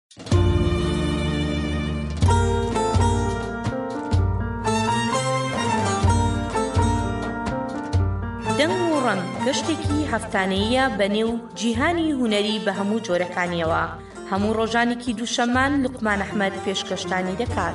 دەنگ و ڕەنگ گەشتێکی هەفتانەیە بەنێو جیهانی هونەری بە هەموو جۆرەکانیەوە. هەموو ڕۆژانێکی دووشەممان لوقمان ئەحمەد پێشکەشتانی دەکات.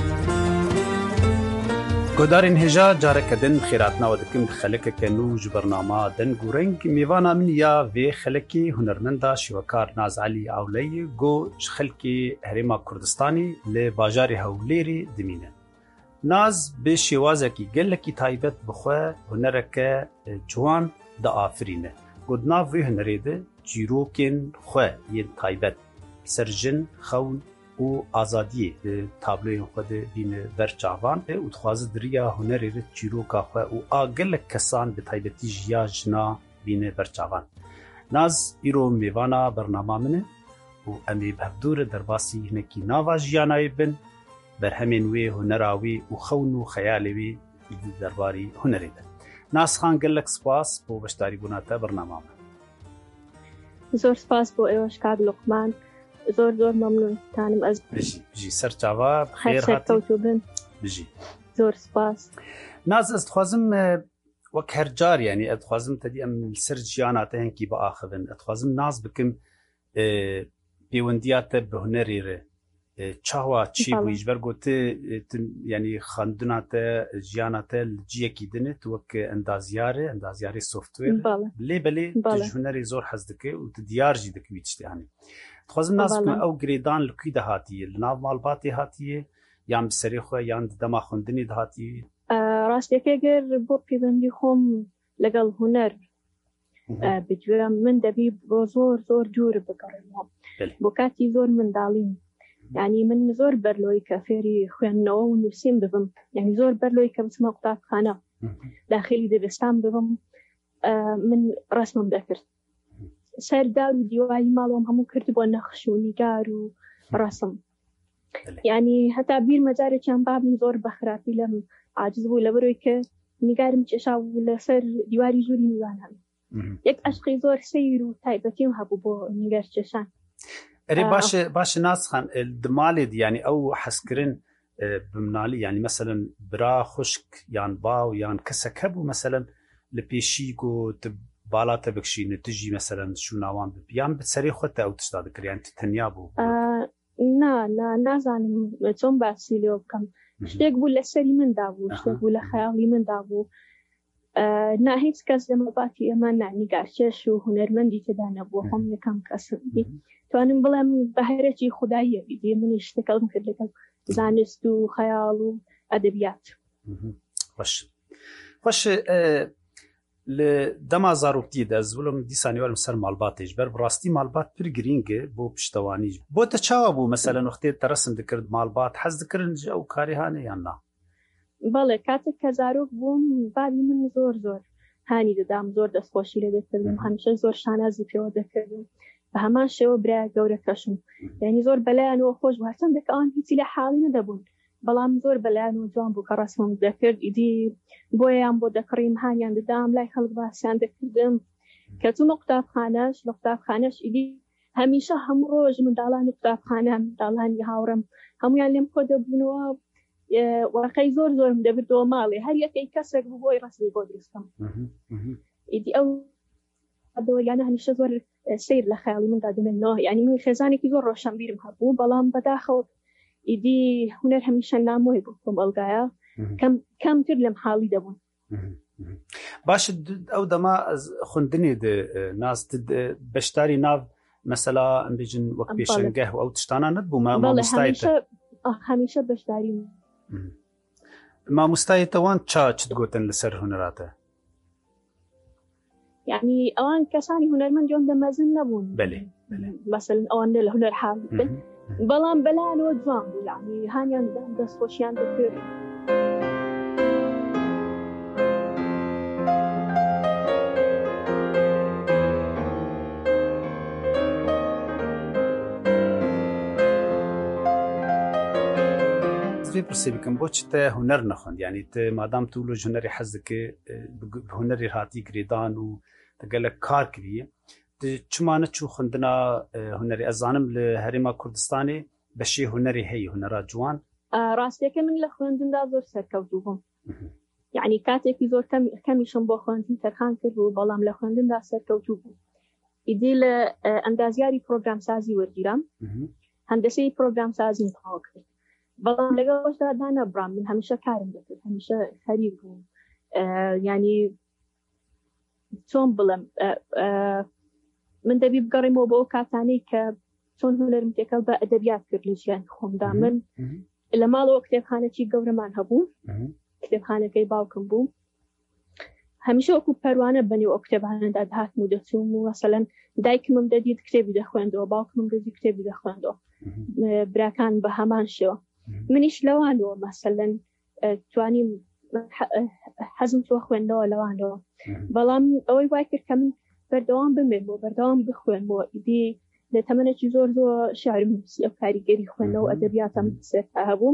گۆدارên hêja careke din xêratnawe dikim di xelekeke nû ji bernama deng û reng mêvana min ya vê xelekê hunermenda şîwekar Naz Elî Awleyê got ji xelkê Herêma Kurdistanê li bajarê Hewlêrê dimîne. Naz bi şêwazekî gelekî taybet bi xwe hunereke ciwan diafirîne. Got nav vê hunerê de çîrokên xwe yên taybet ser jin, xewn û azadiyê di tabloyên xwe de bîne ber çavan û dixwaze diriya hunerê re çîroka xwe û a gelek kesan bi taybetî jiya jina bîne ber çavan. Naz îro mêvana bernama min e û em ê bi hevdûre derbasî hinekî nava jiyanayê bin berhemên wê hunera wê û xewn û xeyalê wê di derbarî hunerê de. Naz xan gelek spas bo beşdarîbûna te bernama min. زۆر سپاس بۆ ئێوەش کاک لوقمان، زۆر زۆر مەمنونتانم. ئەس بژی سەر چاوا بخێر هاتی بن. بژی زۆر سپاس. ناز ez dixwazim wek her car yanî ez dixwazim te dî em li ser jiyana te hinkî biaxivin. Ez dixwazim naz bikim pêwendiya te bi hunerê re çawa çi bûyî ji ber got yanî xandina te jiyana te li ciyekî dinê tu wek endaziyarê software lê belê tu ji hunerê zor hez dike û tu diyar jî dikî wî tiştê hanî. Dixwazim naz bikim ew girêdan li kûî de hatiye, li nav malbatê hatiye yan bi serê xwe yan di dema xwendinê de hatiye. ڕاستیەکە گەر بۆ پەیوەندی خۆم لەگەڵ هونەر بگوێم من دەبی بۆ زۆر زۆر دوور بگەڕێمەوە بۆ کاتی زۆر منداڵیم. یعنی من زۆر بەرلۆی کە فێری خوێندنەوە و نووسین ببم، یعنی زۆر بەرلۆی کە بچمە قوتابخانە داخلی دەبستان ببم. من ڕسمم دەکرد سەردار و دیواری ماڵەوەم هەموو کرد بۆ نەخش و نیگار و ڕسم. یعنی هەتا بیر مەجارێکیان بابم زۆر بەخراپی لەم عاجز بوو لەبەرەوەی کە نیگارم کێشا و لەسەر دیواری زۆری میوانان یەک عەشقی زۆر سەیر و تایبەتیم هەبوو بۆ نیگار کێشان. ئەرێ باشە نازخان di malê de yanî ew hezkirin bi minalî yanî meselen bira xuşk yan baw yan kesek hebû meselen li pêşî got bala te bikişîne tu jî meselen şûna wan bibî yan bi serê xwe te ew tişta dikir yan tu tenya bû. نا نازانم چۆن باسی لێ بکەم. شتێک بوو لە سەری مندا بوو، شتێک بوو لە خەیاڵی مندا بوو. نا هیچ کەس لە مەباتی ئەمە نیگارکێش و هونەرمەندی تێدا نەبووە، خۆم یەکەم کەسبی توانم بڵێم بەهارێکی خوداییە بیدێ منی شتێکەڵم کرد لەگەڵ زانست و خەیاڵ و ئەدەبیات. خۆش li dema zaroktiye de ez bilim dîsanî werim ser malbatê ji ber bi rastî malbat pir girîng e bo piştewanî. Bo te çawa bû meselen wextê te resim dikird malbat hez dikirin ji ew karî hane yan na? بەڵێ کاتێک کە زارۆک بووم بابی من زۆر زۆر هانی دەدام، زۆر دەستخۆشی لێ دەکردم، هەمیشە زۆر شانازی پێوە دەکردم بە هەمان شێوە برایە گەورەکەشم. یعنی زۆر بەلایەنەوە خۆش بوو، هەرچەندێک ئەوان هیچی لە حاڵی نەدەبوون بەڵام زۆر بەلایەنەوە جوان بوو کە ڕەسمم دەکرد. ئیدی بۆیان بۆ دەکڕیم هانیان دەدام لای خەڵک باسییان دەکردم. کە چوومە قوتابخانەش لە قوتابخانەش ئیدی هەمیشە هەموو ڕۆژ منداڵانی قوتابخانە منداڵانی هاوڕێم هەمویان لێم کۆ دەبوونەوە. وەقەی زۆر زۆرم دەبردەوە ماڵێ هەر یەکەی کەسێک بوو بۆی ڕسمی بۆ دروستکەم. ئیدی ئەو دەوەریانە هەمیشە زۆر سیر لە خەیاڵی مندا دەمێنەوە. یعنی من خێزانێکی زۆر ڕۆشنبیرم هەبوو بەڵام بەداخەوە ئیدی هونەر هەمیشە نامۆی بوو بۆم ئەڵگایە کەمتر لەم حاڵی دەبوون. باش ئەو دەما خوندنێ de naz beşdarî nav mesela em bêjin wek pêşengeh û ew tiştana nebû mamostayê te هەمیشە بەشداریم. مامۆستایê te wan çi digotin li ser hunera te؟ یعنی ئەوان کەسانی هونەرمەند جۆن دەمەزن نەبوون مەسەلەن ئەوان لە هونەر حاڵ بن بەڵام بەلایەنەوە جوان بوو، یعنی هانیان دەستخۆشیان دەکرد. پرسێ bikim بۆچی te huner nexwend yanî te madam tu li hunerê hez dikî bi hunerê hatî girêdan û te gelek kar kiriye چمانە چوو خوندنا هونەری ئەزانم لە هەرێما کوردستانی بەشی هونەری هەیە هونەرا جوان ڕاستیەکە من لە خوێندندا زۆر سەرکەوتوو بووم یعنی کاتێکی زۆر کەمیشم بۆ خوێندن تەرخان کرد و بەڵام لە خوێندندا سەرکەوتوو بوو ئیدی لە ئەندازیاری پرۆگرامسازی وەرگیرام هەندسەی پرۆگرامسازیم تەواو کرد بەڵام لەگەڵەوەشدا دانەبرام من هەمیشە کارم دەکرد هەمیشە خەریک بووم ینی چۆن بڵێم من دەبی بگەڕێمەوە بۆ ئەو کاتانەی کە چۆن هونەرم تێکەڵ بە ئەدەبیات کرد لە ژیان خۆمدا من لە ماڵەوە کتێبخانەی گەورەمان هەبوو کتێبخانەکەی باوکم بوو هەمیشە وەکو پەروانە بەنێو ئەو کتێبخانەدا دەهاتم و دەچووم و مەسەلەن دایکمم دەدیت کتێبی دەخوێندەوە باوکمم دەدی کتێبی دەخوێندەوە براکان بە هەمان شێوە منیش لەوانەوە مەسەلەن توانیم حەزم تۆ خوێندەوە لەوانەوە بەڵام ئەوەی وای کرد کە من بەردەوام بمێن بۆ بەردەوام بخوێنەوە ئیدی لە تەمەنێکی زۆر زۆر شعرم نووسی ئەو کاریگەری خوێندەوە ئەدەبیاتم سەرتا هەبوو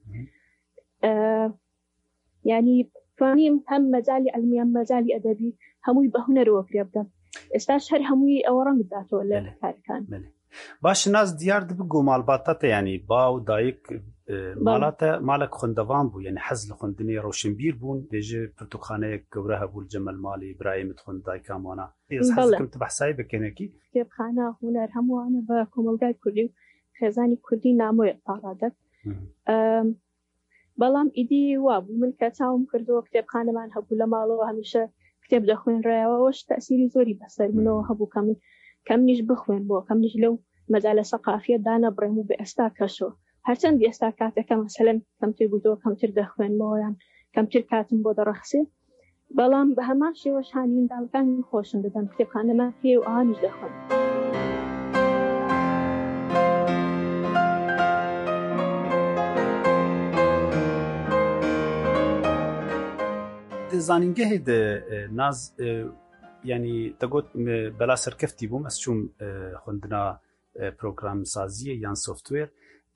ینی توانیم هەم مەجالی علمیان مەجالی ئەدەبی هەمووی بە هونەرەوە پێ بدەم ئێستاش هەر هەمووی ئەوە ڕەنگ بداتەوە لە کارەکان باش ناز دیار دبگو مالباتەتە ینی با و دایک مالک خوندەوان بوو یعنی حەز لە خوندنی ڕۆشنبیر بوون بێژێ پرتوخانەیەک گەورە هەبوو جەمەل ماڵی ئیبراهیمت خوند دایکامانە حەزەکەم بەحسایی بکەنێکی کتێبخانە هونەر هەمووانە بە کۆمەلگای کوردی و خێزانی کوردی نامۆیە پاڕادەت بەڵام ئیدی وا بوو من کە چاوم کردەوە کتێبخانەمان هەبوو لە ماڵەوە هەمیشە کتێب دەخوێنڕایەوەش تەسیری زۆری بەسەر منەوە هەبوو کە من کەمنیش بخوێن بۆ کەمنیش لەو مەجالە سەقافیە دانەبڕێم و بە ئێستا کەشەوە هەرچەند ئێستا کاتەکە مەسەلەن کەمتر بووتەوە کەمتر دەخوێنمەوە یان کەمتر کاتم بۆ دەڕەخسێ بەڵام بە هەمان شێوەش هانی منداڵەکانی خۆشم دەدەم کتێبخانەمان هەیە و ئەوانیش دەخوێن زانینگەهێ ناز ینی دەگوت بەلا سەرکەفتی بووم ئەس چووم خوندنا پرۆگرام سازیە یان سۆفتوێر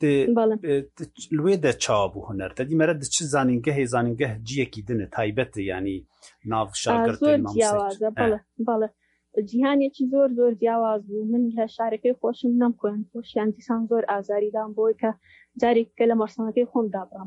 لێ دەچاو بوو هونەر دەدی مەرە چ زانینگەهێ زانینگەه جیەکی دنە تایبەتە ینی ناو شاگردێ بەڵێ جیهانێکی زۆر زۆر جیاواز بوو من لە شارەکەی خۆشم نەمخوێن خۆشیان دیسان زۆر ئازاریدام بۆی کە جارێککە لە مەرسەمەکەی خۆم دابڕام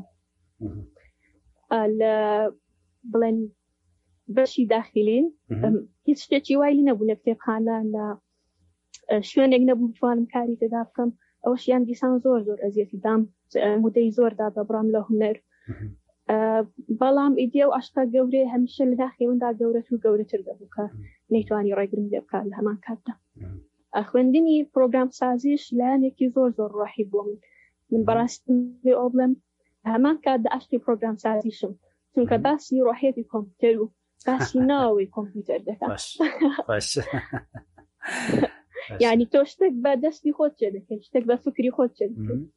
لە بڵێن بەشی داخلین هیچ شتێکی وای نەبوو لە کتێبخانە لە شوێنێک نەبوو بتوانم کاری تێدا بکەم ئەوەشیان دیسان زۆر زۆر ئەزیەتی دام مودەی زۆردا دەبڕام لە هونەر بەڵام ئیدێ و عەشقە گەورەی هەمیشە لە داخێوندا گەورەت و گەورەتر دەبوو کە نەیتوانی ڕێگرم لێ بکات لە هەمان کاتدا خوێندنی پرۆگرام سازیش لایەنێکی زۆر زۆر ڕۆحی بووە من بەڕاستی ئەو بڵێم هەمان کاتدا عەشقی پرۆگرام سازیشم چونکە باسی ڕۆحێتی کۆمپیوتەر و باسی ناوەی کۆمپیوتەر دەکات یعنی تۆ شتێک بە دەستی خۆت چێ دەکەی شتێک بە فکری خۆت چێ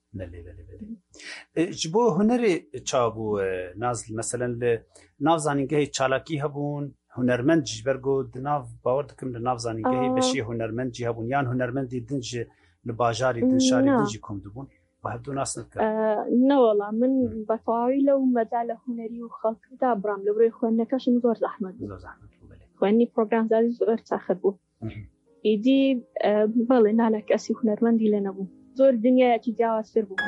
ji بۆ هونەرێ چابوو ناز مەسەلەن لە ناو زانینگەهی چالاکی هەبوون هونەرمەند ژبەرگۆ ناو باوەڕ دەکەم لە ناو زانینگەهی بەشی هونەرمەندی هەبوون یان هونەرمەندی دنج لە باژاری دنشاری دنجی کۆم دەبوون بە هەردوو ناس نەوەڵا من بە تەواوی لەو مەجالە هونەری و خەڵکدا بڕام لە بڕۆی خوێندنەکەشم زۆر زەحمەت خوێندنی پرۆگرامزاری زۆر چاخر بوو ئیدی بەڵێ نانە کەسی هونەرمەندی لێ نەبوو زۆر دنیایەکی جیاوازتر بوو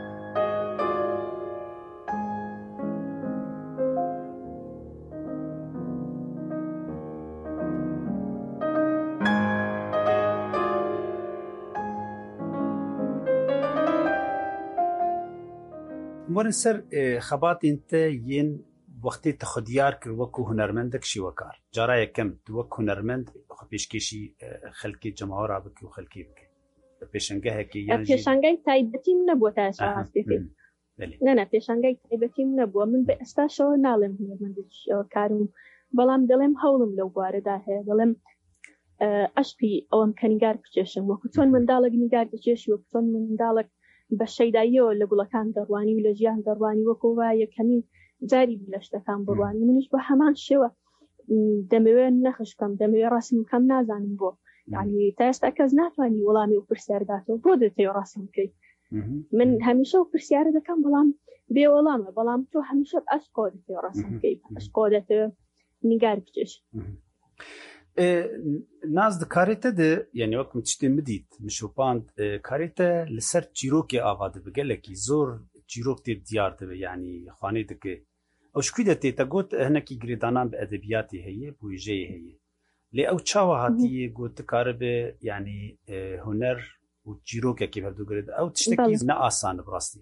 وەرن سەر خەباتین تە یەن وەختی تەخودیار کرد وەکو هونەرمەندێک شیوەکار جارا یەکەم وەک هونەرمەند پێشکەشی خەڵکی جەماوەڕا بکە و خەڵکی بکە پێشەنگەهێکی پێشەنگای تایبەتیم نەبووە تا نەنا پێشەنگای تایبەتیم نەبووە من بە ئێستاشەوە ناڵێم هونەرمەندێکی کارم بەڵام دەڵێم هەوڵم لەو بوارەدا هەیە دەڵێم عەشقی ئەوەم کە نیگار بچێشم وەکو چۆن منداڵێک نیگار دەچێشی وەکو چۆن منداڵێک بە شەیداییەوە لە گوڵەکان دەڕوانی و لە ژیان دەڕوانی وەکو وا یەکەمین جاری لە شتەکان بڕوانی منیش بە هەمان شێوە دەمەوێت نەخشکەم دەمەوێت ڕاستم کەم نازانم بۆ یعنی تا ئێستا کەس ناتوانانی وەڵامی و پرسیارداتەوە بۆ دەتەوێت ڕاستم بکەیت من هەمیشە و پرسیارە دەکەم بەڵام بێ وەڵامە بەڵام تۆ هەمیشە ئەشقۆ دەتەوێت ڕاستم بکەیت ئەشقۆ دەتەوێت نیگار بچێش ناز دکارێتە د یعنی وەکم تشتێ مدیت مشوپاند کارێتە لەسەر چیرۆکی ئاوا دەبێ گەلێکی زۆر چیرۆک تێ دیار دەبێ ینی خوانێ دەکێ ئەو شکوی دەتێتە گوت هەنێکی گرێدانان بە ئەدەبیاتی هەیە بویژەیە هەیە لێ ئەو چاوە هاتیە گوت دکارە بێ ینی هونەر و چیرۆکێکی هەردووگرێت ئەو تشتێکی نە ئاسانە بڕاستی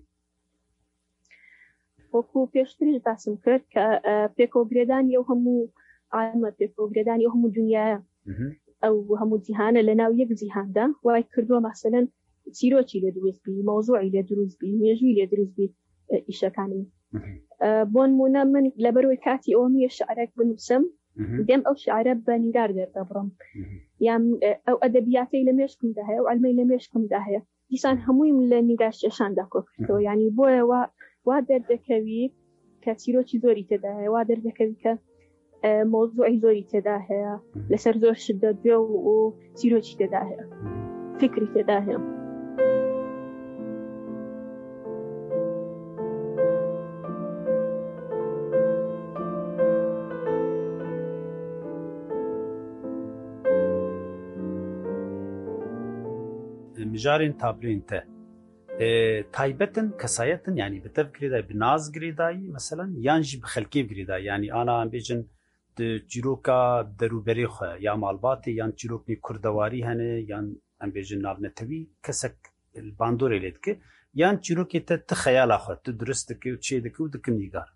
وەکو پێشتریش باسم کرد کە پێکۆگرێدانی ئەو هەموو عالمە پێکۆگرێدانی ئەو هەموو دنیاە ئەو هەموو جیهانە لە ناو یەک جیهاندا وای کردووە مەسەلەن چیرۆکی لێ دروستبی مۆزوعی لێ دروستبی مێژووی لێ دروستبی ئیشەکانی بۆ نمونە من لەبەرەوەی کاتی ئەوەمیە شعرێک بنووسم دێم ئەو شعرە بە نیگار دەردەبڕم یان ئەو ئەدەبیاتەی لە مێشکمدا هەیە و ئەلمەی لە مێشکمدا هەیە دیسان هەموویم لە نیگار کێشاندا کۆکردەوە ینی بۆیە وا دەردەکەوی کە چیرۆکی زۆری تێدا هەیە وا دەردەکەوی کە مۆزوعی زۆری تێدا هەیە لەسەر زۆر شدەت بێ و چیرۆکی تێدا هەیە فکری تێدا هەیە مجارên tablên te taybetin kesayetin yani bi tev girêdayî bi naz girêdayî meselan yan jî bi xelkê girêdayî yani ana em bêjin di çîroka derûberê xwe ya malbatê yan çîroknê kurdewarî hene yan em bêjin navnetewî kesek bandorê lê dike yan çîrokê te ti xeyala xwe tu durist dike û çê dike û dikin nîgar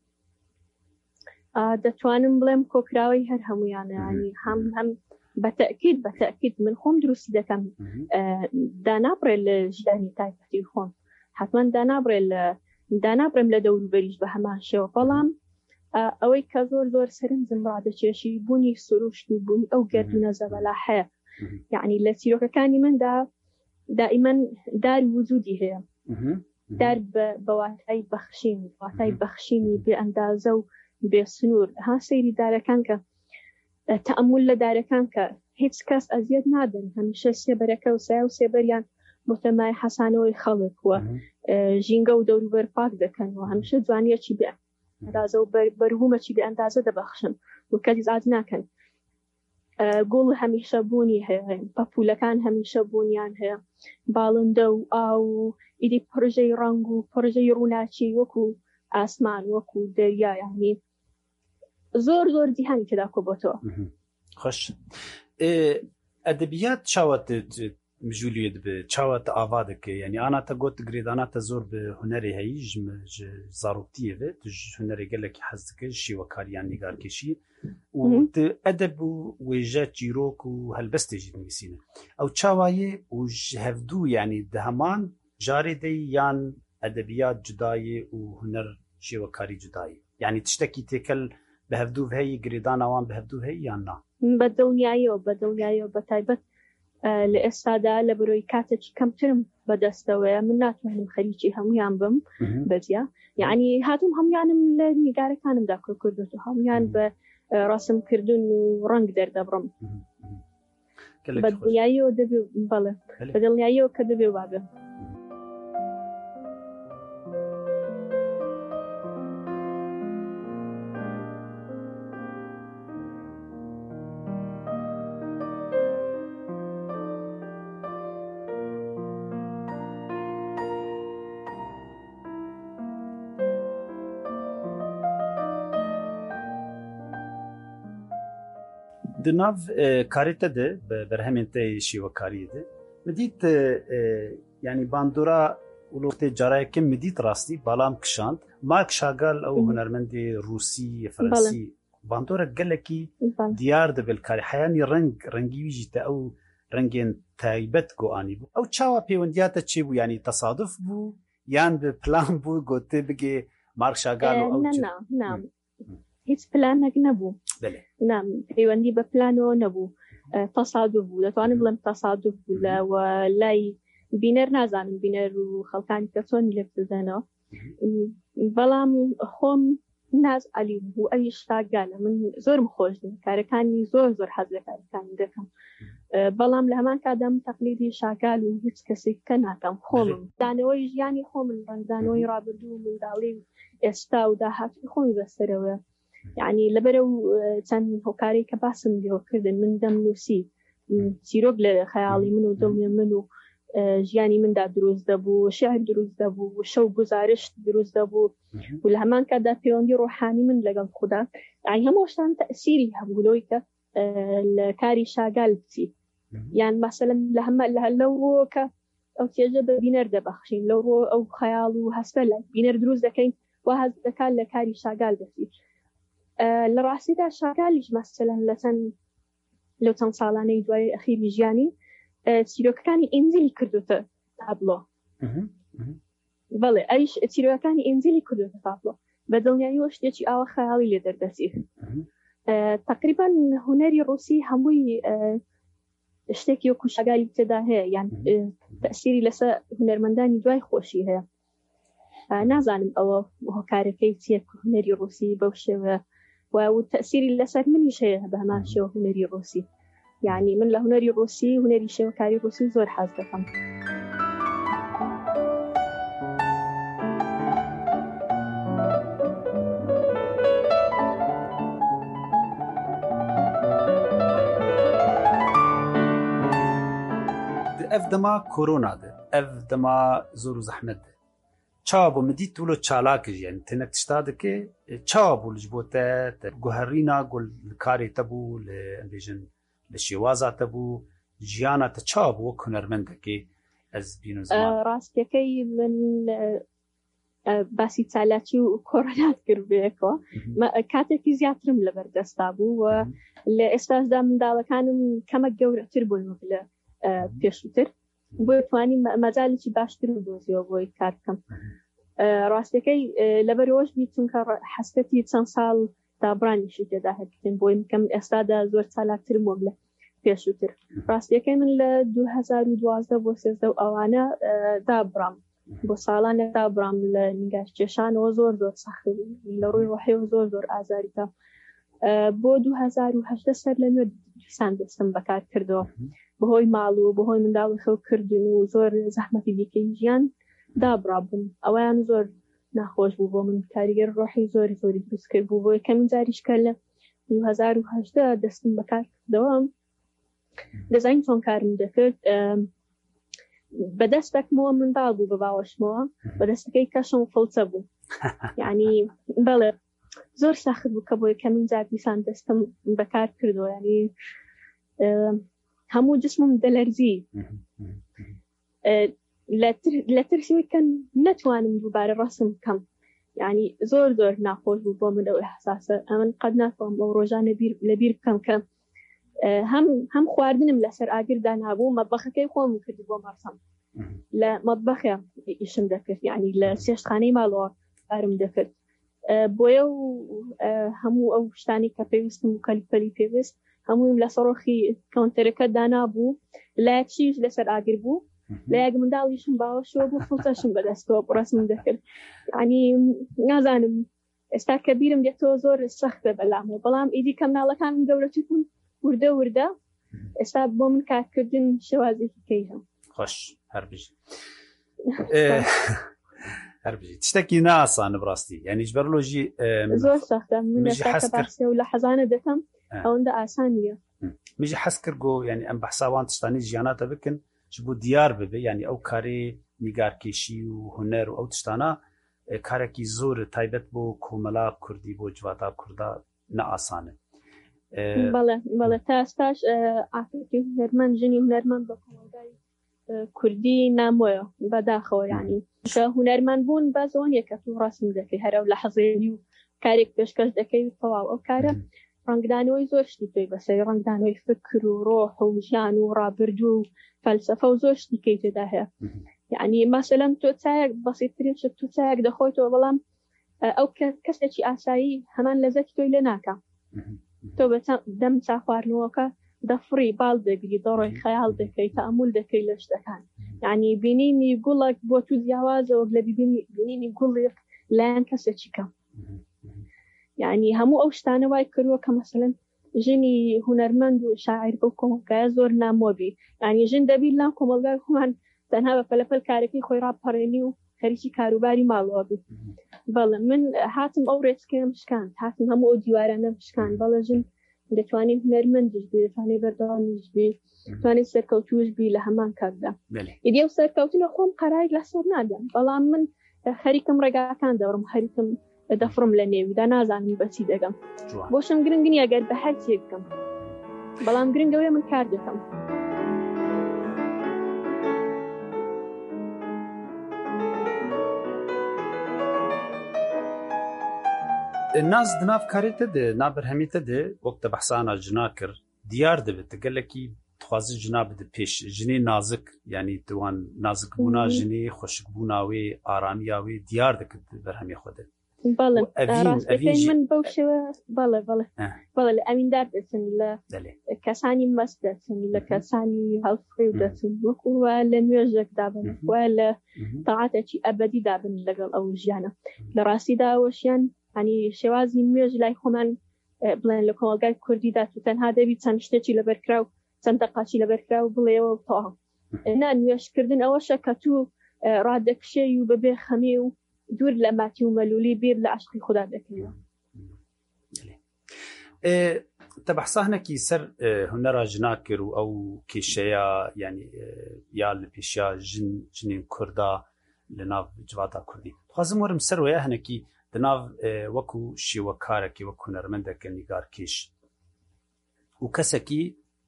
دەتوانم بڵێم کۆکراوی هەر هەمویانە ینی هەم بەتەکید من خۆم دروستی دەکەم دانابڕێ لە ژیانی تایبەتی خۆم حتمما دانابڕێم لە دەوروبەریش بە هەمان شێوە بەڵام ئەوەی کە زۆر سەرنجم ڕادەکێشی بوونی سروشتی و بوونی ئەو گەردونە زەبەلا هەیە یعنی لە چیرۆکەکانی مندا دائیمەن دار وجودی هەیە دار بە واتای بەخشینی بێ ئەندازە و بێ سنوور ها سەیری دارەکان کە تەئەمول لە دارەکان کە هیچ کەس ئەزیەت نادەن هەمیشە سێبەرەکە و سایە و سێبەریان متەمای حەسانەوەی خەڵک وە ژینگە و دەوروبەر پاک دەکەن و هەمیشە جوانیەکی بێ ئەندازە و بەرهومەکی بێ ئەندازە دەبەخشن و کەس ئاز ناکەن گوڵ هەمیشە بوونی هەیە پەپولەکان هەمیشە بوونیان هەیە باڵندە و ئاو و ئیدی پڕژەی ڕەنگ و پڕژەی ڕووناچی وەکو ئاسمان وەکو دەریا یعنی زۆر جیهانی تێدا کۆبۆتەوە خۆش ئەدەبیات چاوەت مژولیت بە چاوەتە ئاوا دەکە یعنی ئاناتە گوت گرێداناتە زۆر بە هونەرێ هەیی زارۆکتیەوێت هونەرێ گەلێکی حەز دەکە شیوەکاریان نیگارکێشی و ئەدەب و وێژە چیرۆک و هەلبەستێژی نووسینە ئەو چاوایە و هەفتوو یعنی دەهەمان جارێ دەی یان ئەدەبیات جودایە و هونەر شێوەکاری جودایە یعنی تشتێکی تێکەل بە هەفتوو هەیە گرێداناوان بە هەفتوو هەیە یان نا بەدڵنیایەوە بە تایبەت لە ئێستادا لە بەرۆی کاتێکی کەمترم بەدەستەوەیە من ناتوانم خەریکی هەمویان بم بەجیا یعنی هاتووم هەمویانم لە نیگارەکانمدا کردوێت و هەمویان بە ڕاستمکردن و ڕەنگ دەردەبڕم بەدڵنیایەوە دەبێ بەڵێ بەدڵنیایەوە کە دەبێ وابێ di nav karê te de berhemên te şîwekariyê de min dît yanî bandora wilo tê carayekin min dît rastî balam kişand Mark Chagall ew hunermendê Rûsî Fransî bandorek gelekî diyar dibe li karê heyanî rengî wî jî te ew rengên taybet goanî bû ew çawa pêwendiya te çê bû yanî tesaduf bû yan bi plan bû gotê bigê Mark Chagall هیچ پلانێک نەبوو پەیوەندی بە پلانەوە نەبوو تەسادوف بوو دەتوانم بڵێم تەسادوف بوو لەوە لای بینەر نازانم بینەر و خەڵکانی کە چۆن لێ بزانەوە بەڵام خۆم ناز عەلی بوو ئەویش شاگالە من زۆرم خۆش دێ کارەکانی زۆر حەز لە کارەکانی دەکەم بەڵام لە هەمان کاتدام تەقلیدی شاگال و هیچ کەسێک کە ناکەم خۆمم دانەوەی ژیانی خۆمن ڕەنگدانەوەی ڕابردوو و منداڵی و ئێستا و داهاتوی خۆمی بەسەرەوە یعنی لەبەرە و چەند هۆکاری کە باسم لێوەکردن من دەمنووسی چیرۆک لە خەیاڵی من و دڵنیە من و ژیانی مندا دروست دەبوو، شێعر دروست دەبوو، شەو گزارش دروست دەبوو و لە هەمان کاتدا پەیوەندی ڕۆحانی من لەگەڵ خوددا یعنی هەموو شتان تەئسیری هەبوو کە لە کاری شاگال بچی یان مەسەلەن لەو ڕۆکە ئەو چێژە بە بینەر دەبەخشین لەو ڕۆ ئەو خەیاڵ و هەستە لە بینەر دروست دەکەین و هەست دەکات لە کاری شاگال دەچی لە ڕاستیدا شاگالیش مەسەلەن لەو چەند ساڵانەی دوای ئەخیری ژیانی چیرۆکەکانی ئینجیلی کردوتە تابلۆ بەڵێ ئەیش چیرۆکەکانی ئینجیلی کردوتە تابلۆ بە دڵنیاییەوە شتێکی ئاوە خەیاڵی لێ دەردەچی تقریبا هونەری ڕووسی هەمووی شتێکی وەکو شاگالی تێدا هەیە یان تەئسیری لەسەر هونەرمەندانی دوای خۆشی هەیە نازانم ئەوە هۆکارەکەی چیە هونەری ڕووسی بەو شێوە و تەئسیری لەسەر منیش هەیە بە هەمان شێوە هونەری ڕووسی یعنی من لە هونەری ڕووسی هونەری شێوەکاری ڕووسی زۆر حەز دەکەم ev dema korona de ev dema zor û zehmet de çawa bû min dît wilo çalak jî yani tenek tişta dike çawa bû li ji bo te guherîna gul li karê te bû li bêjin li şêwaza te bû jiyana te çawa bû wek hunermendekê ez bînim ziman ڕاستیەکەی من باسی چالاکی و کۆرۆنات کرد بێکەوە کاتێکی زیاترم لەبەردەستا بوو و لە ئێستاشدا منداڵەکانم کەمە گەورەتر بوون وەک لە پێشووتر بۆ توانی مەجالێکی باشتر دۆزیەوە بۆی کار بکەم ڕاستیەکەی لەبەرەوەش بی چونکە حەسەتی چەند ساڵ دابرانیشی تێدا هەرکردن بۆی بکەم ئێستادا زۆر چالاکترم وەک لە پێشووتر ڕاستیەکەی من لە 2012 بۆ 13 و ئەوانە دابرام بۆ ساڵانە دابرام لە نیگاش کێشانەوە زۆر سەخت لە ڕووی ڕۆحیەوە زۆر ئازاریتە بۆ 2018 سەر لە نوێ دیسان دەستم بەکار کردەوە بەهۆی ماڵ و بەهۆی منداڵی خەوکردن و زۆر زەحمەتی دیکەی ژیان دابڕابووم ئەویان زۆر ناخۆش بوو بۆ من کاریگەر ڕۆحی زۆری دروست کرد بوو بۆ یەکەمین جاریشکە لە 2018 دەستم بەکار کردەوە دەزانین چۆن کارم دەکرد بەدەستێکمەوە منداڵ بوو بە باوەشمەوە بەدەستەکەی کەشم فڵچە بوو یعنی بەڵێ زۆر سەخت بوو کە بۆ یەکەمین جار دیسان دەستم بەکار کردەوە ینی هەموو جسمم دەلەرزی لە ترسیەوەی کە نەتوانم دووبارە ڕەسم بکەم یعنی زۆر ناخۆش بوو بۆ من ئەو ئەحساسە ئەمن قەت ناتوانم ئەو ڕۆژانە لەبیر بکەم کە هەم خواردنم لەسەر ئاگردا نابوو مەطبەخەکەی خۆم کردی بۆ مەرسەم لە مەطبەخە ئیشم دەکرد یعنی لە سێشتخانەی ماڵەوە کارم دەکرد بۆیە و هەموو ئەو شتانی کە پێویستم و کەلیپەلی پێویست هەموویم لە سەرۆخی کەونتەرەکە دانابوو لایەکشیش لەسەر ئاگر بوو لە یەک منداڵیشم باوەشەوە بوو فڵچەشم بەدەستەوە ڕەسم دەکرد ینی نازانم ئێستا کە بیرم دێتەوە زۆر سەختە بەلامەوە بەڵام ئیدی کە مناڵەکانم گەورەتر بوون وردە ئێستا بۆ من کارکردن شێوازێکی کەیژە خۆش هەربژی تشتێکی ناسانە بڕاستی یعنی ژبەرلۆژی زۆر سەختە من باسی و لە حەزانە دەکەم ئەوەندە ئاسان نیە میژی حەز کرد گۆ ینی ئەم بەحساوان تشتانی ژیاناتە بکن چ بۆ دیار ببێ ینی ئەو کارێ نیگارکێشی و هونەر و ئەو تشتانە کارێکی زۆر تایبەت بۆ کۆمەلا کوردی بۆ جوواتا کووردا نەئاسانە بەڵێ تا ئێستاش ئافرەتی هونەرمەند ژنی هونەرمەند بە کۆمەلگای کوردی نامۆیە بەداخەوە ینی کە هونەرمەند بوون بە زۆن یەکە تو ڕاستم دەکەی هەرە لە حەزێنی و کارێک پێشکەش دەکەی تەواو ئەو کارە ڕنگدانەوەی زۆر شتی پێی بەسەر ڕنگدانەوەی فکر و ڕۆح و ژیان و ڕابردوو و فەلسەفە و زۆر شتیکەی تێدا هەیە یعنی مەسەلەن تۆ چایەک بەسیتترین شت تو چایەک دەخۆیتەوە بەڵام ئەو کەسێکی ئاسایی هەمان لەزەتی تۆی لێ ناکە تۆ بە دەم چا خواردنەوەکە دەفڕی باڵ دەگری دەڕۆی خەیاڵ دەکەی تەئەمول دەکەی لە شتەکان یعنی بینینی گوڵێک بۆ تو جیاوازەوە لە بینینی گوڵێک لایەن کەسێکی کەم یعنی هەموو ئەو شتانە وای کردووە کە مەسەلەن ژنی هونەرمەند و شاعیر بەو کۆمەلگایە زۆر نامۆبی یعنی ژن دەبی لام کۆمەلگای خۆمان تەنها بە پەلەپەل کارەکەی خۆی ڕاپەڕێنی و خەریکی کاروباری ماڵەوە بی بەڵێ من هاتم ئەو ڕێچکەم شکان هاتم هەموو ئەو دیوارانە شکان بەڵێ ژن دەتوانێت هونەرمەندیش بێ دەتوانێت بەردەوامیش بێ دەتوانێت سەرکەوتوش بی لە هەمان کاتدا ئیدی ئەو سەرکەوتنە خۆم قەراری لەسەر نادەم بەڵام من خەریکم ڕێگاکان دەوڕم خەریکم دەفڕم لە نێویدا نازانم بەچی دەگەم بۆشم گرنگنی ئەگەر بە هەر چێکم بەڵام گرنگەوەی من کار دەکەم ناز دناف کارێتە دێ نابرهەمیتە دێ وەکتە بەحسانە جنا کرد دیار دەبێت گەلێکی خوازی جنا بدە پێش ژنێ نازک ینی دوان نازک بوونا ژنێ خۆشک بووناوێ ئارامیاوێ دیار دەکرد بەرهەمی خۆدە من بەو شێوە بەڵێ لە ئەمیندار دەچن لە کەسانی مەست دەچن لە کەسانی هەڵفڕێ دەچن وەکووە لە نوێژێک دابن وە لە تەعاتێکی ئەبەدی دابن لەگەڵ ئەو ژیانە لە ڕاستیدا وەشیان هەنی شێوازی نوێژ لای خۆمان بڵێن لە کۆمەلگای کوردیدا تو تەنها دەبی چەند شتێکی لەبەرکرا و چەند دەقاچی لەبەرکرا و بڵێەوە تەواو نا نوێشکردن ئەوەشە کە تو ڕادەکشێ و بەبێ خەمێ و دوور لە ماتی و مەلولی بیر لە عشقی خوددا دەکەیەوە تە بەحسانێکی سەر هونەرا ژنا کرد و ئەو کێشەیە ینی یا لە پێشیا ژنین کووردا لە ناو جوواتا کوردی خوازم وەرم سەر وەیە هەنێکی دناو وەکو شێوە کارێکی وەک هونەرمەندێکە نیگارکێش و کەسێکی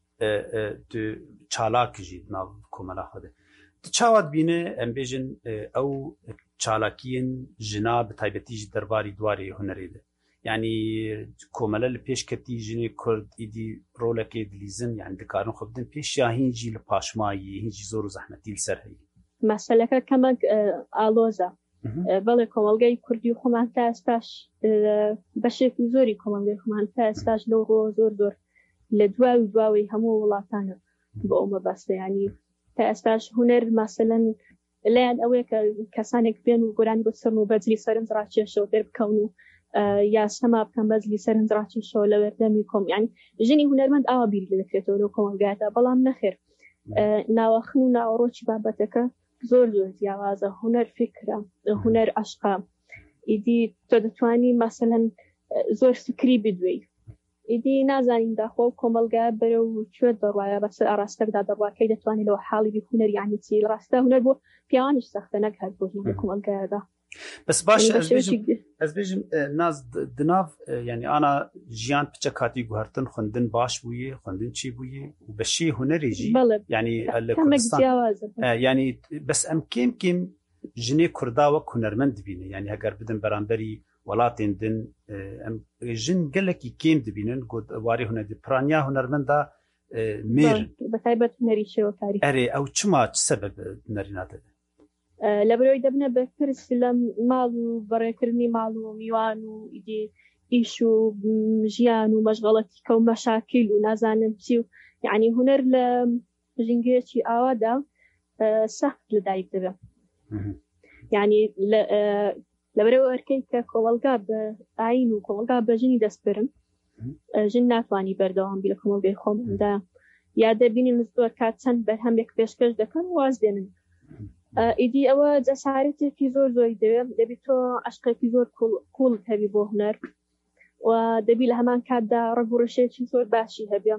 چالاکیژی ناو کۆمەلا خۆدە چاوات بینێ ئەم بێژن ئەو چالاکیین ژنا بە تایبەتیژی دەرباری دواری هونەرێدە یعنی کۆمەلە لە پێشکەتی ژنێ کورد ئیدی ڕۆلەکەی دلیزن یان دکارن خۆ بدن پێش یا هینجی لە پاشمایی هینجی زۆر و زەحمەتی لەسەر هەیە مەسەلەکە کەمەک ئالۆزە بەڵێ کۆمەلگای کوردی خۆمان تا ئێستاش بەشێکی زۆری کۆمەلگای خۆمان تا ئێستاش لەو ڕۆ زۆر لە دواوی هەموو وڵاتانە بە ئەومە بەستە ینی تا ئێستاش هونەر مەسەلەن لایەن ئەوەیە کە کەسانێک بێن و گۆرانی بۆ سەرن و بەجلی سەرنج ڕاکێشەوە دەربکەون و یا سەما بکەم بەجلی سەرنج ڕاکێشەوە لە وەردەمی کۆم ینی ژنی هونەرمەند ئاوا بیر دەکرێتەوە لەو کۆمەلگایەدا بەڵام نەخێر ناوەخن و ناوەڕۆکی بابەتەکە زۆر جیاوازە هونەر فکرە هونەر عەشقا ئیدی تۆ دەتوانی مەسەلەن زۆر فکری بدوێی ئیدی نازانین داخۆ کۆمەلگا بەرە و کوێت دەڕوایە بەسەر ئاراستەکدا دەڕواکەی دەتوانێت لەوە حاڵی بی هونەر یعنی چی ڕاستە هونەر بۆ پیاوانیش سەختە نەکات بۆ کۆمەلگایەدا بەس باش ئەس بێژم ناز دناو ینی ئانا ژیان پچە کاتی گوهرتن خوندن باش بوویە خوندن چی بوویە و بەشی هونەرێژی ینی لە کوردستان ینی بەس ئەم کێم ژنێ کووردا وەک هونەرمەند دبینە ینی هەگەر بدن بەرامبەری وڵاتێن دن ژن گەلێکی کێم دبینن واری هونەری پرانیا هونەرمەندا مێر بەتایبەت هونەری شێوەکاری ئەرێ ئەو چما سەبەب هونەری ناتەدە لە بەرەوەی دەبنە بە پرس لە ماڵ و بەڕێکردنی ماڵ و میوان و ئیدی ئیش و ژیان و مەشغەڵەتی کە و مەشاکیل و نازانم چی و یعنی هونەر لە ژینگەیەکی ئاوادا سەخت لەدایک دەبێت یعنی لەبەرەوە ئەرکەی کە کۆمەلگا بە ئاین و کۆمەلگا بە ژنی دەستبرم ژن ناتوانی بەردەوام بی لە کۆمەلگای خۆمدا یا دەبینی زۆر کات چەند بەرهەمێک پێشکەش دەکەن واز دێنن ئیدی ئەوە جەسارەتێکی زۆر زۆری دەوێت دەبی تۆ عشقێکی زۆر کوڵ هەبی بۆ هونەر و دەبی لە هەمان کاتدا ڕەگوڕشێکی زۆر باشی هەبێ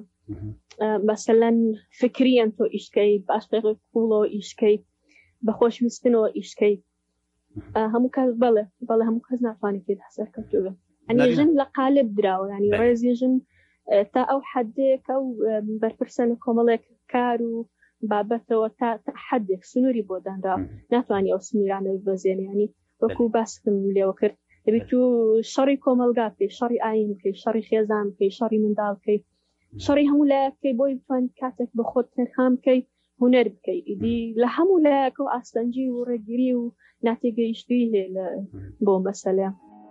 مەسەلەن فکریان تۆ ئیشکەی باشقێکی کوڵەوە ئیشکەی بەخۆشویستنەوە ئیشکەی هەموو کەس بەڵێ هەموو کەس ناتوانێت پێ سەرکەوتووە ئەنی ژن لە قالب دراوە ینی ڕێزی ژن تا ئەو حەدێکە و بەرپرسە لە کۆمەڵێک کار و بابەتەوە تا حەدێک سنووری بۆ دانرا ناتوانانی ئەو سنوورانە ببەزێنێ ینی وەکو باسکم لێوە کرد دەبێت تو شەڕی کۆمەلگا بکەی شەڕی ئاین بکەی شەڕی خێزان بکەی شەڕی منداڵ بکەی شەڕی هەموو لایەکەی بۆی بتوانیت کاتێک بە خۆت تەرخان بکەی هونەر بکەی ئیدی لە هەموو لایەکە و ئاستەنجی و ڕێگیری و ناتێگەیشتوی هەیە بۆ مەسەلە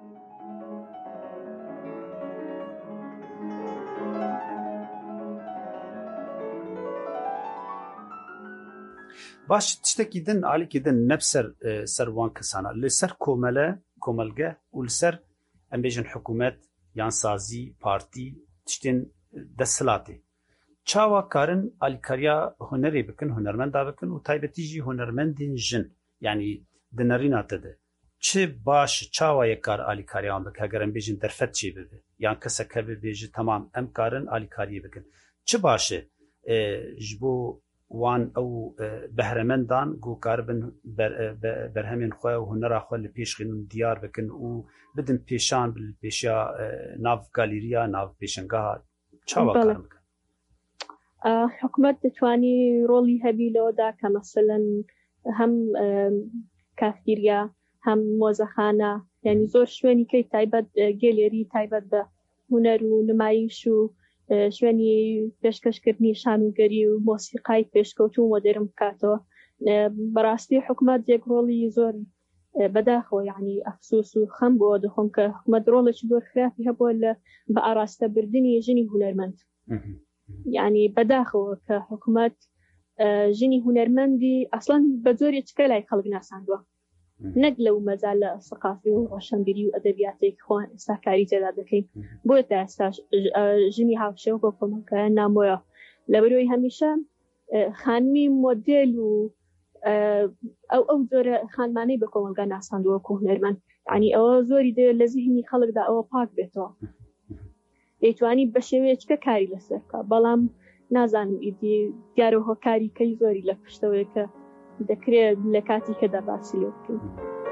باش tiştekî din alîkî din neb ser wan kesana li ser komelge û li ser em bêjin hikûmet yan sazî partî tiştên desthilatê çawa karin alîkariya hunerê bikin hunermenda bikin û taybetî jî hunermendên jin yanî di nerîna te de چه باش چاوا یکار آلیکاریان بک هگرم بیجن درفت چی بده یان کسا که بیجی تمام امکارن آلیکاری بکن چه باشه جبو وان او بهرمندان گو کاربن برهمین خواه و هنرا خواه لپیش خینون دیار بکن و بدن پیشان پیشیا ناف گالیریا ناف پیشنگاه چاوا کار بکن حکومت دەتوانی ڕۆڵی هەبی لەوەدا کە مەسەلەن هەم کافتیریا هەم مۆزەخانە یعنی زۆر شوێنی کەی تایبەت گێلێری تایبەت بە هونەر و نمایش و شوێنی پێشکەشکردنی شانوگەری و مۆسیقای پێشکەوتوو مۆدێرن بکاتەوە بەڕاستی حکومت یەک ڕۆڵی زۆر بەداخەوە یعنی ئەفسوس و خەم بۆ دەخۆم کە حکومت ڕۆڵێکی زۆر خراپی هەبووە لە بە ئاراستەبردنی ژنی هونەرمەند یعنی بەداخەوە کە حکومت ژنی هونەرمەندی ئەسڵەن بە جۆرێک چکە لای خەڵک ناساندووە نەک لەو مەجال لە سەقافی و ڕۆشنبیری و ئەدەبیاتێکی خۆیان ئێستا کاری تێدا دەکەین بۆیە تا ئێستا ژنی هاوشێوە بۆ کۆمەڵگەیان نامۆیە لەبەرەوەی هەمیشە خانمی مۆدێل و ئەو جۆرە خانمانەی بە کۆمەڵگە ناساندووە کە هونەرمەند یعنی ئەوە زۆری دێ لە ذهنی خەڵکدا ئەوە پاک بێتەوە دەیتوانی بە شێوەیەکە کاری لەسەر بکە بەڵام نازانم ئیدی دیارە هۆکاریکەی زۆری لە پشتەوەی کە دەکرێت لە کاتی کە دەباسی لێ بکەین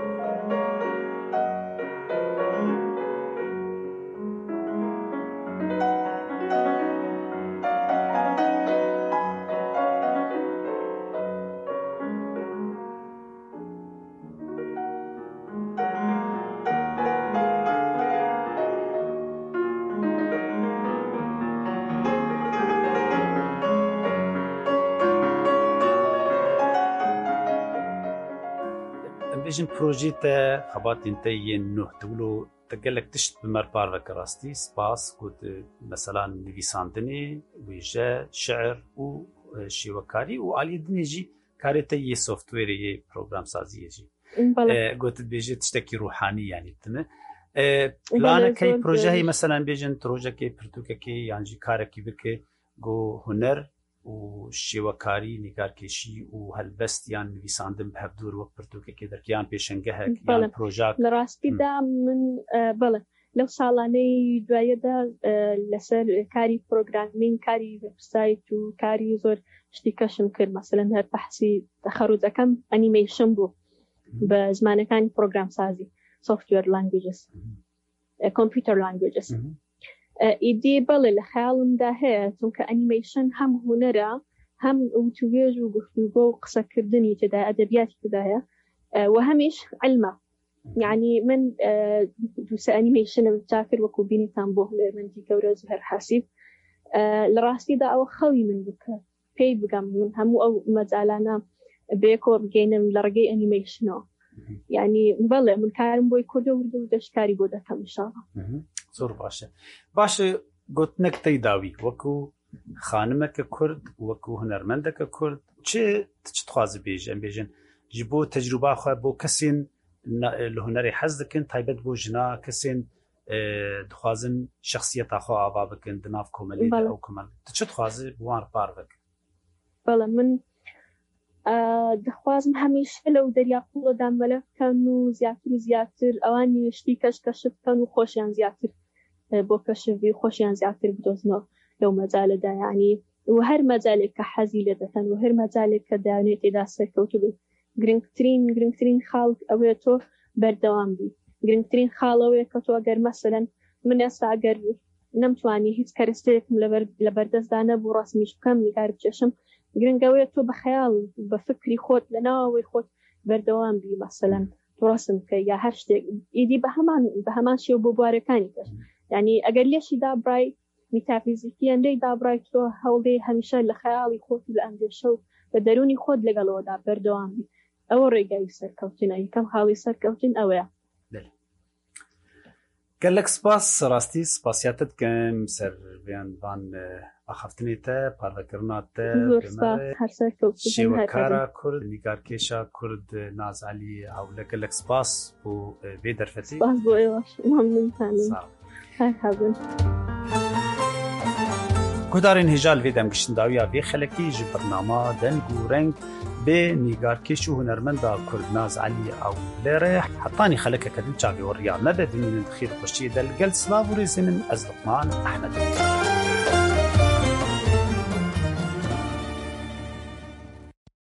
بیشتر پروژه تا خبرتین تایی نه دولو تقلق تشت بمربار وکراستی سپاس کود مثلا نویساندنی ویژه شعر و شیوکاری و عالی دنیجی کاری تایی سوفتویری پروگرام سازی جی گوت بیشتر تشتکی روحانی یعنی تنه پلانه کی پروژه هی مثلا بیشتر پروژه کی پرتوکه کی یعنی کار کی بکه گو هنر و شیوکاری نیگارکێشی و هەلبەستیان نویساندن هەبدور وەک پرتوکێکی دەرکیان پێشەنگەهێک یان پرۆژاک لە ڕاستیدا من بەڵێ لەو ساڵانەی دوایەدا لەسەر کاری پرۆگرامینگ کاری وێبسایت و کاری زۆر شتی کەشم کرد مەسەلەن هەر بەحسی تەخەڕوجەکەم ئەنیمەیشن بوو بە زمانەکانی پرۆگرام سازی سۆفتوێر لانگویجز کۆمپیوتەر لانگویجز ئیدی بەڵێ لە خەیاڵمدا هەیە چونکە ئەنیمەیشن هەم هونەرە هەم وتوێژ و گفتوگۆ و قسەکردنی تێدا ئەدەبیاتی تێدایە و هەمیش علمە یعنی من دووسە ئەنیمەیشنم چاکرد وەکو بینیتان بۆ هونەرمەندی گەورە زوهەر حەسیب لە ڕاستیدا ئەوە خەڵی من بکە پێی بگەم من هەموو ئەو مەجالانە بێکۆ بگەینم لە ڕێگەی ئەنیمەیشنەوە یعنی بەڵێ من کارم بۆی کوردە وردە و دەشکاری بۆ دەکەم ئینشاڵڵا زۆر باشە گوتنەک تەی داوی وەکو خانمەکە کورد وەکو هونەرمەندەکە کورد چ دخوازی بێژن بێژن ji بۆ تەجروبا خۆ بۆ کەسێن لە هونەری حەز دەکەن تایبەت بۆ ژنا کەسێن دخوازن شخصیەتا خۆ ئاوا بکەن دناو کۆمەڵی ئەو کۆمەڵ چ دخوازی بوان پار بکەن بەڵێ من دەخوازم هەمیشە لەو دەریاقوڵەدا مەلە بکەن و زیاتر و زیاتر ئەوانی شتی کەش بکەن و خۆشیان زیاتر بۆ کەشفی خۆشیان زیاتر بدۆزنەوە لەو مەجالەدا یعنی و هەر مەجالێک کە حەزی لێ دەکەن و هەر مەجالێک کە دەیانێت تێدا سەرکەوتو بن گرنگترین خاڵ ئەوەیە تۆ بەردەوام بی گرنگترین خاڵەوەیە کە تۆ ئەگەر مەسەلەن من ئێستا ئەگەر نەمتوانی هیچ کەرەستەیەکم لە بەردەستدا نەبوو ڕاستمیش بکەم نیگار بچێشم گرنگەوەیە تۆ بە خەیاڵ بە فکری خۆت لە ناوەوەی خۆت بەردەوام بی مەسەلەن ڕاستم بکە یا هەر شتێک ئیدی بە هەمان شێو بۆ بوارەکانی کەش یعنی ئەگەر لێشی دابڕای میتافیزیکی ئەندەی دابڕای تۆ هەوڵێ هەمیشە لە خەیاڵی خۆت و لە ئەندێشە و بە دەرونی خۆت لەگەڵەوەدا بەردەوام بی ئەوە ڕێگای سەرکەوتنە یەکەم حاڵی سەرکەوتن ئەوەیە gelek spas rastî spasiyet dikim ser van axaftinê te parvekirina te şêwekara Kurd nîgarkêşa Kurd Naz Elî Hewle gelek spas bû vê derfetî bû Gudarên hêja li vê demgiştindawiya vê xelekî ji birnama deng û reng به نیگارکێش و هونەرمەندا کوردناز عەلی ئاولێرە حەتانی خەلەکە کەدن چاوی وەڕیا مەبە بینین خیر خوشی دەلگەل سلااو و ڕێزێنن ئەز لوقمان ئەحمەد